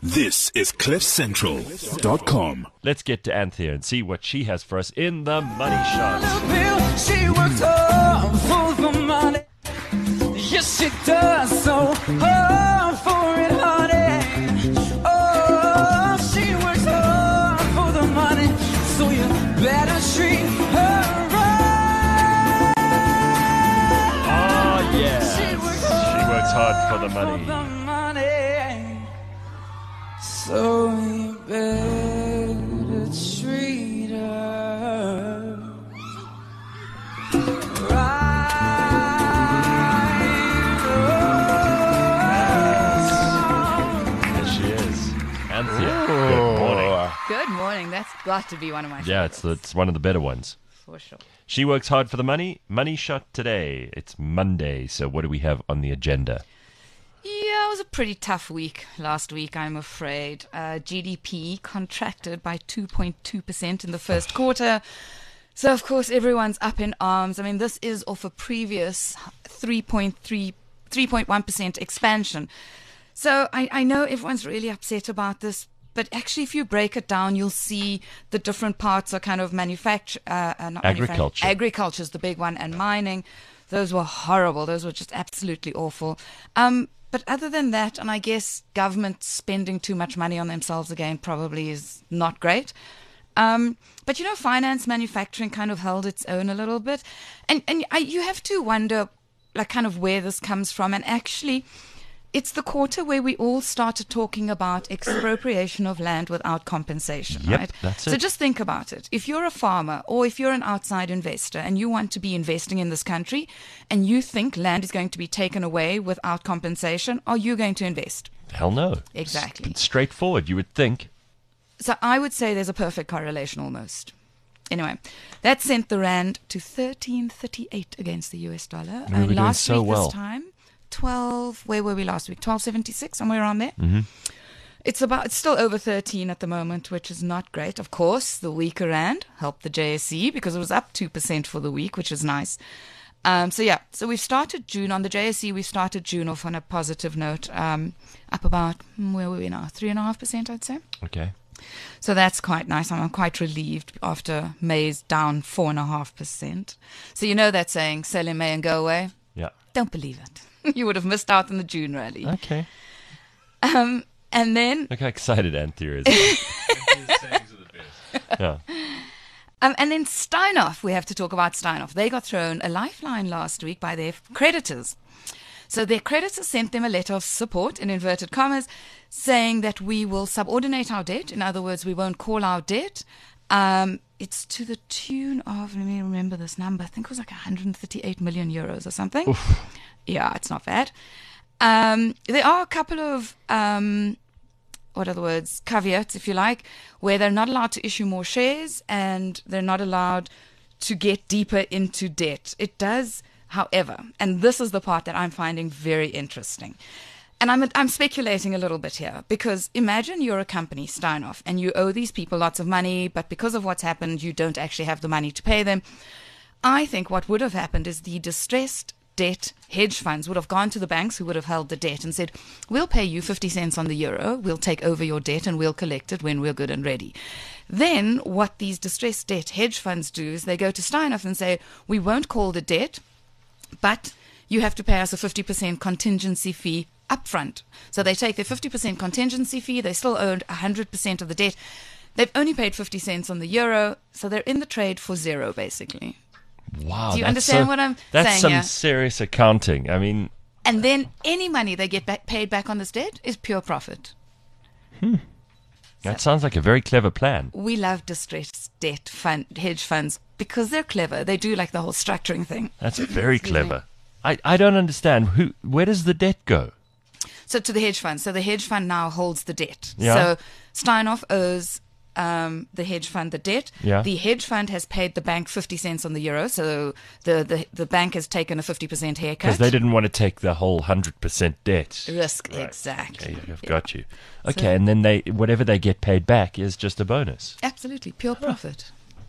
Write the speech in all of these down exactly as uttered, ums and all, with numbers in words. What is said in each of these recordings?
This is cliff central dot com. Let's get to Anthea and see what she has for us in the Money Shot. She works hard for the money. Yes, she does. So hard for it, honey. Oh, she works hard for the money. So you better treat her right. Oh, yes. She works She works hard for the For money. the money. So you better treat her right. There she is. Anthea, good morning. Good morning. That's got to be one of my Yeah, it's, the, it's one of the better ones. for sure. She works hard for the money. Money Shot today. It's Monday, so what do we have on the agenda? Yeah, it was a pretty tough week last week, I'm afraid. Uh, G D P contracted by two point two percent in the first quarter. So, of course, everyone's up in arms. I mean, this is off a previous three point three, three point one percent expansion. So I, I know everyone's really upset about this. But actually, if you break it down, you'll see the different parts are kind of manufacture, uh, uh, not Agriculture. Manufact- agriculture is the big one, and mining. Those were horrible. Those were just absolutely awful. Um, but other than that, and I guess government spending too much money on themselves again probably is not great. Um, but, you know, finance, manufacturing kind of held its own a little bit. And, and I, you have to wonder, like, kind of where this comes from. And actually, it's the quarter where we all started talking about expropriation of land without compensation, Yep, right? that's So it. just think about it. If you're a farmer or if you're an outside investor and you want to be investing in this country and you think land is going to be taken away without compensation, are you going to invest? Hell no. Exactly. It's straightforward, you would think. So I would say there's a perfect correlation almost. Anyway, that sent the rand to thirteen thirty-eight against the U S dollar. We were and doing last so week well. this time, twelve, where were we last week? twelve seventy-six, somewhere around there. Mm-hmm. It's about, it's still over thirteen at the moment, which is not great. Of course, the weaker rand helped the J S E because it was up two percent for the week, which is nice. Um, so yeah, so we've started June on the J S E. We've started June off on a positive note, um, up about hmm, where were we now? Three and a half percent, I'd say. Okay. So that's quite nice. I'm quite relieved after May's down four and a half percent. So you know that saying, sell in May and go away. Yeah. Don't believe it. You would have missed out on the June rally. Okay. Um, and then, Look how excited Anthea is. Yeah. um, and then Steinhoff. We have to talk about Steinhoff. They got thrown a lifeline last week by their creditors. So their creditors sent them a letter of support, in inverted commas, saying that we will subordinate our debt. In other words, we won't call our debt. Um, it's to the tune of, let me remember this number, I think it was like one hundred thirty-eight million euros or something. Yeah, it's not bad. Um, there are a couple of, um, what are the words, caveats, if you like, where they're not allowed to issue more shares and they're not allowed to get deeper into debt. It does, however, and this is the part that I'm finding very interesting. And I'm I'm speculating a little bit here because imagine you're a company, Steinhoff, and you owe these people lots of money, but because of what's happened, you don't actually have the money to pay them. I think what would have happened is the distressed debt hedge funds would have gone to the banks who would have held the debt and said, we'll pay you fifty cents on the euro, we'll take over your debt and we'll collect it when we're good and ready. Then what these distressed debt hedge funds do is they go to Steinhoff and say, we won't call the debt, but you have to pay us a fifty percent contingency fee upfront. So they take their fifty percent contingency fee, they still owed one hundred percent of the debt. They've only paid fifty cents on the euro, so they're in the trade for zero, basically. Wow. Do you that's understand so- what I'm That's saying some here? serious accounting. I mean, And then any money they get back, paid back on this debt is pure profit. that sounds like a very clever plan. We love distressed debt fund hedge funds because they're clever. They do like the whole structuring thing. That's very Excuse me. clever. I, I don't understand. Who? Where does the debt go? So to the hedge fund. So the hedge fund now holds the debt. Yeah. So Steinhoff owes um, the hedge fund the debt. Yeah. The hedge fund has paid the bank fifty cents on the euro. So the, the, the bank has taken a fifty percent haircut. Because they didn't want to take the whole one hundred percent debt. Risk, Right. exactly. Okay, I've Yeah. got you. Okay, and then they whatever they get paid back is just a bonus. Absolutely. Pure profit.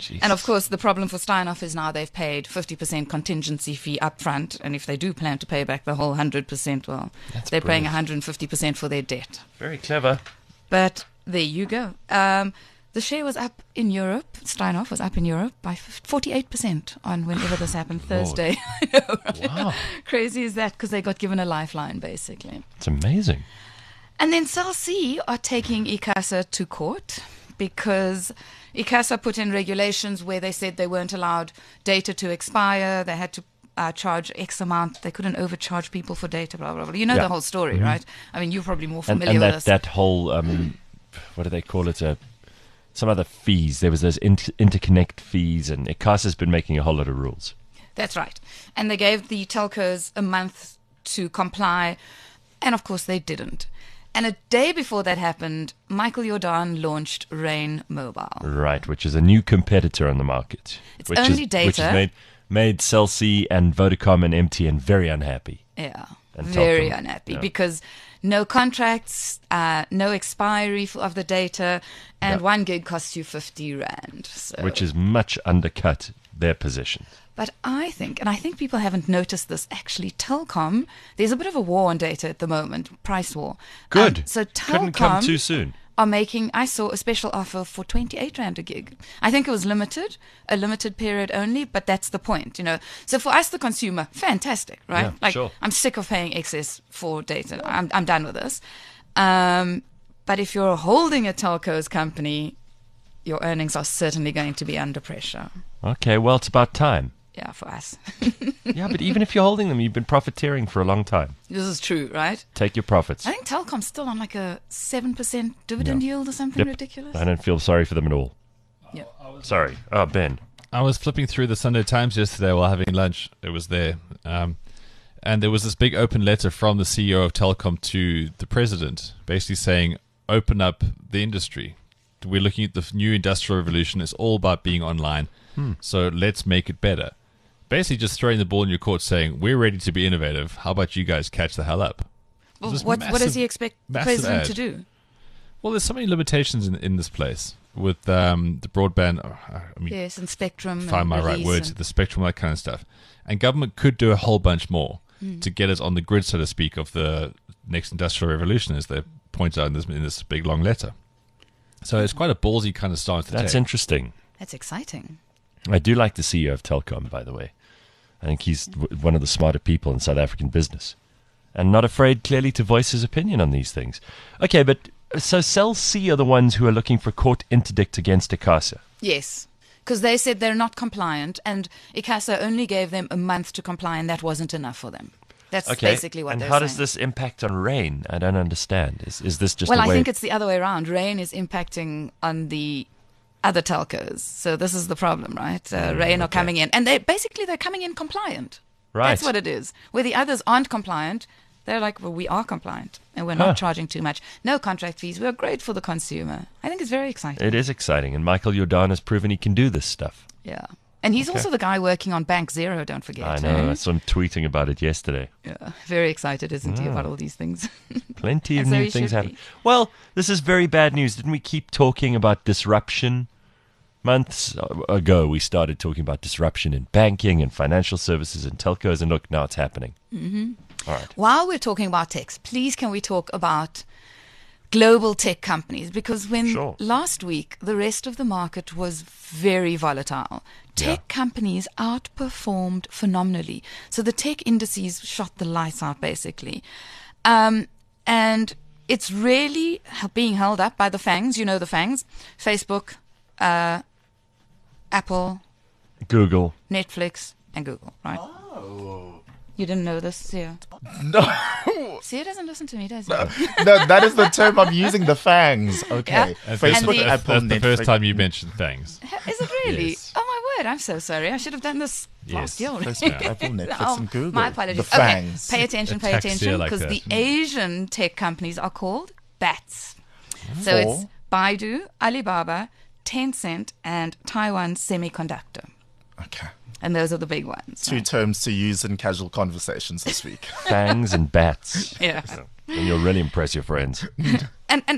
Jesus. And of course, the problem for Steinhoff is now they've paid fifty percent contingency fee up front. And if they do plan to pay back the whole one hundred percent, well, That's they're paying brilliant. one hundred fifty percent for their debt. Very clever. But there you go. Um, the share was up in Europe. Steinhoff was up in Europe by forty-eight percent on whenever this happened, Lord. Thursday. I know, right? Wow. Crazy is that because they got given a lifeline, basically. It's amazing. And then Cell C are taking ICASA to court because ICASA put in regulations where they said they weren't allowed data to expire. They had to uh, charge X amount. They couldn't overcharge people for data, blah, blah, blah. You know Yeah. the whole story, right? I mean, you're probably more And, familiar and with that, this. that whole, um, what do they call it? Uh, some other fees. There was those inter- interconnect fees, and ICASA's been making a whole lot of rules. That's right. And they gave the telcos a month to comply. And of course, they didn't. And a day before that happened, Michael Jordan launched Rain Mobile. Right, which is a new competitor on the market. It's which only is, data. Which has made, made Cell C and Vodacom and M T N very unhappy. Yeah, And very Telkom. unhappy Yeah. because no contracts, uh, no expiry f- of the data, and Yeah. one gig costs you fifty rand. So. Which is much undercut their position. But I think, and I think people haven't noticed this, actually, Telkom, there's a bit of a war on data at the moment, price war. Good. Um, so Couldn't come Telkom too soon. are making, I saw a special offer for twenty-eight rand a gig. I think it was limited, a limited period only, but that's the point, you know. So for us, the consumer, fantastic, right? Yeah, like, sure. I'm sick of paying excess for data. I'm, I'm done with this. Um, but if you're holding a telco's company, your earnings are certainly going to be under pressure. Okay, well, it's about time. Yeah, for us. Yeah, but even if you're holding them, you've been profiteering for a long time. This is true, right? Take your profits. I think Telkom's still on like a seven percent dividend Yeah. yield or something Yep. ridiculous. I don't feel sorry for them at all. Yeah. Sorry. Oh, Ben. I was flipping through the Sunday Times yesterday while having lunch. It was there. Um, and there was this big open letter from the C E O of Telkom to the president, basically saying, open up the industry. We're looking at the new industrial revolution. It's all about being online. Hmm. So let's make it better. Basically just throwing the ball in your court saying, we're ready to be innovative. How about you guys catch the hell up? Well, This what, what does massive- he expect the massive president ad. to do? Well, there's so many limitations in, in this place with um, the broadband. uh, I mean, Yes, and Spectrum. find and my right release words, and- the spectrum, that kind of stuff. And government could do a whole bunch more Hmm. to get us on the grid, so to speak, of the next industrial revolution, as they point out in this, in this big long letter. So it's quite a ballsy kind of stance to That's take. interesting. That's exciting. I do like the C E O of Telkom, by the way. I think he's w- one of the smarter people in South African business. And not afraid, clearly, to voice his opinion on these things. Okay, but so Cell C are the ones who are looking for court interdict against ICASA. Yes, because they said they're not compliant, and ICASA only gave them a month to comply, and that wasn't enough for them. That's Okay, basically what and they're how saying. does this impact on Rain? I don't understand. Is is this just well, a I way... think it's the other way around. Rain is impacting on the other telcos, so this is the problem, right? Uh, Rain are okay. coming in, and they basically they're coming in compliant. Right. That's what it is. Where the others aren't compliant, they're like, well, we are compliant, and we're Huh. not charging too much. No contract fees. We're great for the consumer. I think it's very exciting. It is exciting, and Michael Jordan has proven he can do this stuff. Yeah. And he's Okay. also the guy working on Bank Zero, don't forget. I know. eh? I saw him tweeting about it yesterday. Yeah. Very excited, isn't he, about all these things? Plenty of And so new he things should happen. be. Well, this is very bad news. Didn't we keep talking about disruption? Months ago, we started talking about disruption in banking and financial services and telcos, and look, now it's happening. Mm-hmm. All right. While we're talking about techs, please can we talk about global tech companies? Because when Sure. last week the rest of the market was very volatile, tech Yeah. companies outperformed phenomenally. So the tech indices shot the lights out, basically. Um, and it's really h- being held up by the FANGs. You know the FANGs? Facebook, uh, Apple, Google. Netflix, and Google, right? Oh. You didn't know this, yeah. No, See, he doesn't listen to me, does he? no, that is the term I'm using. The fangs. Okay, Yeah. And that's, Facebook, the- that's, Apple, that's the first Netflix. time you mentioned things. Is it really? Yes. Oh my word! I'm so sorry. I should have done this last year. Facebook, Apple, Netflix, Oh, and Google. My apologies. The Okay, fangs. pay attention, pay Attacks attention, here like because that. the Asian tech companies are called BATS. So For? it's Baidu, Alibaba, Tencent, and Taiwan Semiconductor. Okay, And those are the big ones. two right? terms to use in casual conversations this week. Fangs and bats. Yeah. And you'll really impress your friends. And and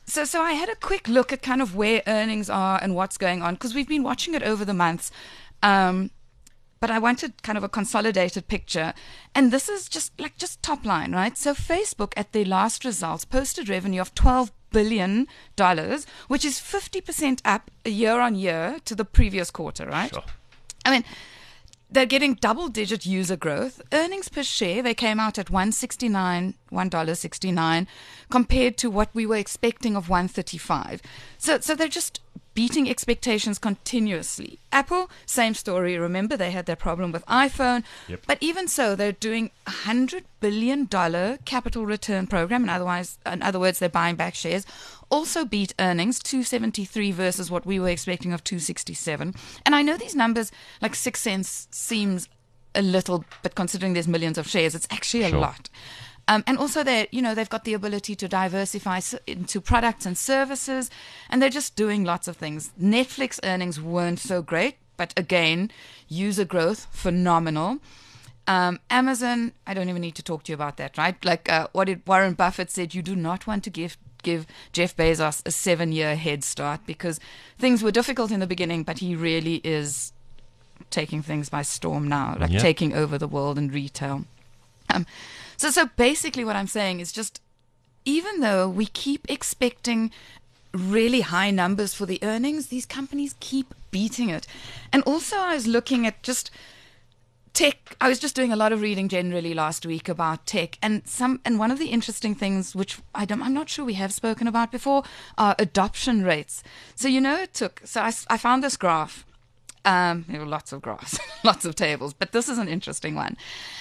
so, so I had a quick look at kind of where earnings are and what's going on because we've been watching it over the months. Um, but I wanted kind of a consolidated picture, and this is just like just top line, right? So Facebook at their last results posted revenue of twelve billion dollars, which is fifty percent up year on year to the previous quarter, right? Sure. I mean, they're getting double-digit user growth. Earnings per share, they came out at one sixty-nine, one dollar sixty-nine, compared to what we were expecting of one thirty-five. So, so they're just beating expectations continuously. Apple, same story. Remember, they had their problem with iPhone. Yep. But even so, they're doing a one hundred billion dollars capital return program. In, otherwise, in other words, they're buying back shares. Also beat earnings, two seventy-three versus what we were expecting of two sixty-seven. And I know these numbers, like six cents, seems a little, but considering there's millions of shares, it's actually a Sure. lot. Um, and also, they, you know, they've got the ability to diversify s- into products and services, and they're just doing lots of things. Netflix earnings weren't so great, but again, user growth phenomenal. Um, Amazon, I don't even need to talk to you about that, right? Like uh, what did Warren Buffett said, you do not want to give give Jeff Bezos a seven-year head start because things were difficult in the beginning, but he really is taking things by storm now, like Yeah. taking over the world in retail. Um, so, so basically what I'm saying is just, even though we keep expecting really high numbers for the earnings, these companies keep beating it. And also I was looking at just tech. I was just doing a lot of reading generally last week about tech, and some and one of the interesting things, which I don't, I'm not sure we have spoken about before, are adoption rates. So you know, it took. So I, s- I found this graph. Um, there were lots of graphs, lots of tables, but this is an interesting one.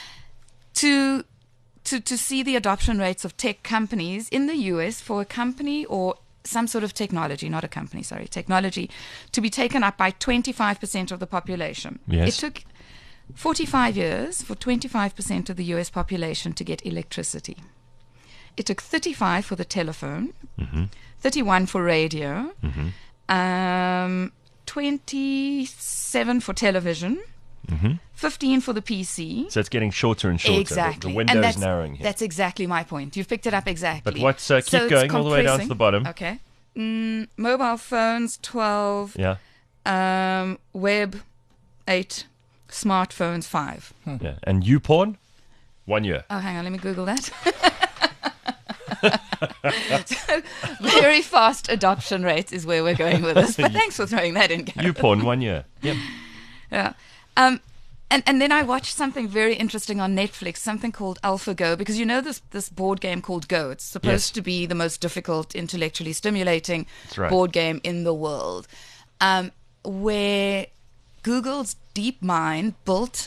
To to to see the adoption rates of tech companies in the U S for a company or some sort of technology, not a company, sorry, technology, to be taken up by twenty-five percent of the population. Yes. It took forty-five years for twenty-five percent of the U S population to get electricity. It took thirty-five for the telephone, thirty-one for radio, um, twenty-seven for television, fifteen for the P C. So it's getting shorter and shorter. The- Exactly. The, window and is that's, narrowing here. That's exactly my point. You've picked it up exactly. But what's, uh, keep So it's going all the way down to compressing. the bottom. Okay. Mm, mobile phones, twelve. Yeah. Um, web, eight. Smartphones, five. Yeah. And YouPorn, one year. Oh, hang on. Let me Google that. So, very fast adoption rates is where we're going with this. But thanks for throwing that in, Gareth. YouPorn, one year. Yep. Yeah. Um, and, and then I watched something very interesting on Netflix, something called AlphaGo, because you know this this board game called Go. It's supposed Yes. to be the most difficult, intellectually stimulating That's right. board game in the world, um, where Google's DeepMind built,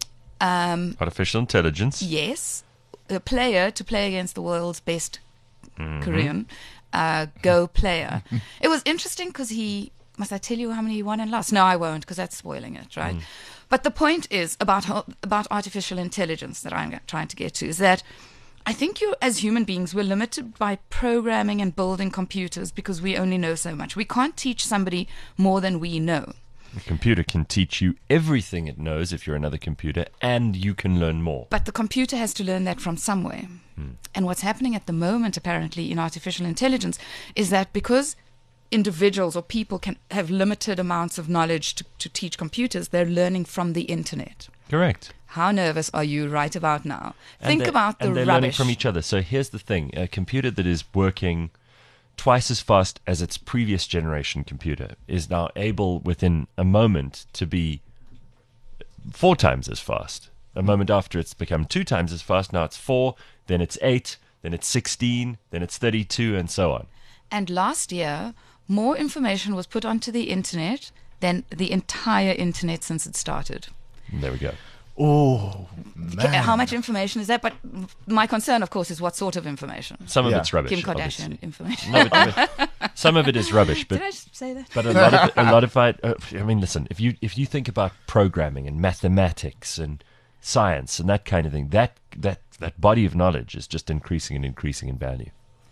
um, Artificial intelligence. yes, a player to play against the world's best Mm-hmm. Korean uh, Go player. It was interesting because he, must I tell you how many he won and lost? No, I won't because that's spoiling it, right? Mm. But the point is about ho- about artificial intelligence that I'm trying to get to is that I think you, as human beings, we're limited by programming and building computers because we only know so much. We can't teach somebody more than we know. A computer can teach you everything it knows if you're another computer, and you can learn more. But the computer has to learn that from somewhere. Hmm. And what's happening at the moment, apparently, in artificial intelligence is that because individuals or people can have limited amounts of knowledge to, to teach computers, they're learning from the internet. Correct. How nervous are you right about now? And Think they're- about the and they're learning rubbish. from each other. So here's the thing: a computer that is working twice as fast as its previous generation computer is now able, within a moment, to be four times as fast. A moment after, it's become two times as fast. Now it's four, then it's eight, then it's sixteen, then it's thirty-two, and so on. And last year, more information was put onto the internet than the entire internet since it started. And there we go. Oh, Ca- man. How much information is that? But my concern, of course, is what sort of information. Some of Yeah. it's rubbish. Kim Kardashian obviously. information. No, but- some of it is rubbish, but Did I just say that? But a lot of it, a lot of it. Uh, I mean, listen. If you if you think about programming and mathematics and science and that kind of thing, that that that body of knowledge is just increasing and increasing in value.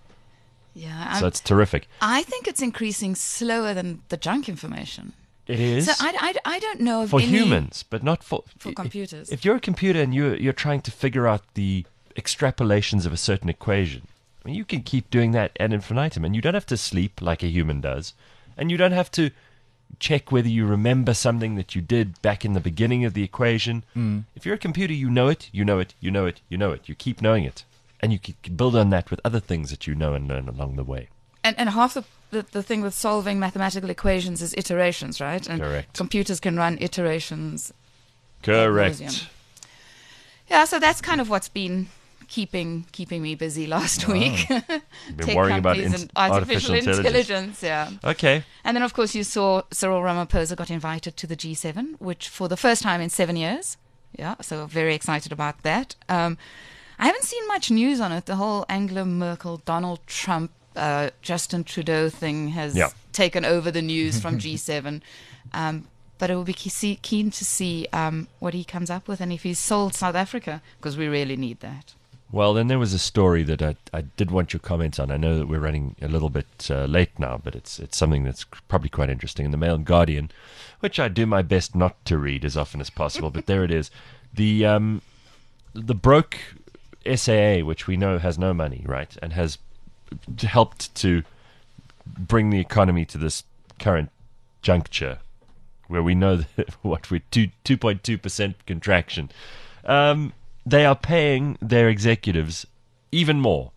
Yeah, So I'm- it's terrific. I think it's increasing slower than the junk information. It is So I, I, I don't know of for any, humans, but not for For i- computers. If you're a computer and you're you're trying to figure out the extrapolations of a certain equation, I mean, you can keep doing that ad infinitum, and you don't have to sleep like a human does, and you don't have to check whether you remember something that you did back in the beginning of the equation. Mm. If you're a computer, you know it, you know it, you know it, you know it. You keep knowing it, and you can build on that with other things that you know and learn along the way. And and half the, the the thing with solving mathematical equations is iterations, right? And Correct. computers can run iterations. Correct. Ad nauseam. Yeah, so that's kind of what's been keeping keeping me busy last week. Been worrying about companies in- and artificial, artificial intelligence. Yeah. Okay. And then, of course, you saw Cyril Ramaphosa got invited to the G seven, which for the first time in seven years. Yeah, so very excited about that. Um, I haven't seen much news on it. The whole Angela Merkel, Donald Trump, uh, Justin Trudeau thing has Yeah. taken over the news from G seven. Um, but it will be ke- keen to see um, what he comes up with and if he's sold South Africa, because we really need that. Well, then there was a story that I, I did want your comments on. I know that we're running a little bit uh, late now, but it's it's something that's probably quite interesting in the Mail and Guardian, which I do my best not to read as often as possible. But there it is, the um, the broke S A A, which we know has no money, right, and has helped to bring the economy to this current juncture, where we know that what we're two two point two percent contraction. Um, They are paying their executives even more.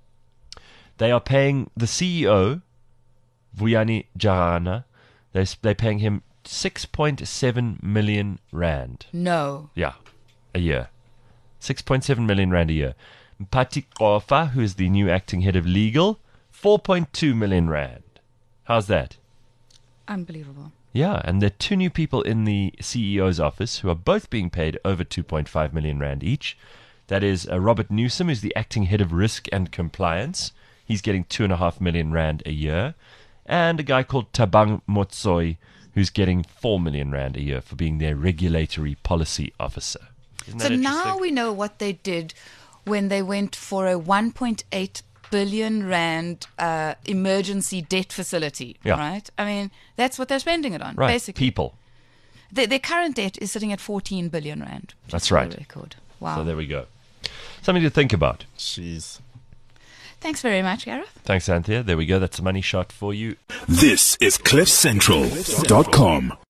They are paying the C E O, Vuyani Jarana, they're, they're paying him six point seven million rand. No. Yeah, a year. six point seven million rand a year. Mpati Kofa, who is the new acting head of legal, four point two million rand. How's that? Unbelievable. Yeah, and there are two new people in the C E O's office who are both being paid over two point five million rand each. That is uh, Robert Newsom, who's the acting head of risk and compliance. He's getting two and a half million rand a year. And a guy called Tabang Motsoi, who's getting four million rand a year for being their regulatory policy officer. Isn't So that now interesting? we know what they did when they went for a one point eight billion rand uh, emergency debt facility, Yeah. right? I mean, that's what they're spending it on, Right, basically. people. Their, their current debt is sitting at fourteen billion rand. just That's for the right. Record. Wow. So there we go. Something to think about. Jeez. Thanks very much, Gareth. Thanks, Anthea. There we go. That's a money shot for you. This is cliff central dot com.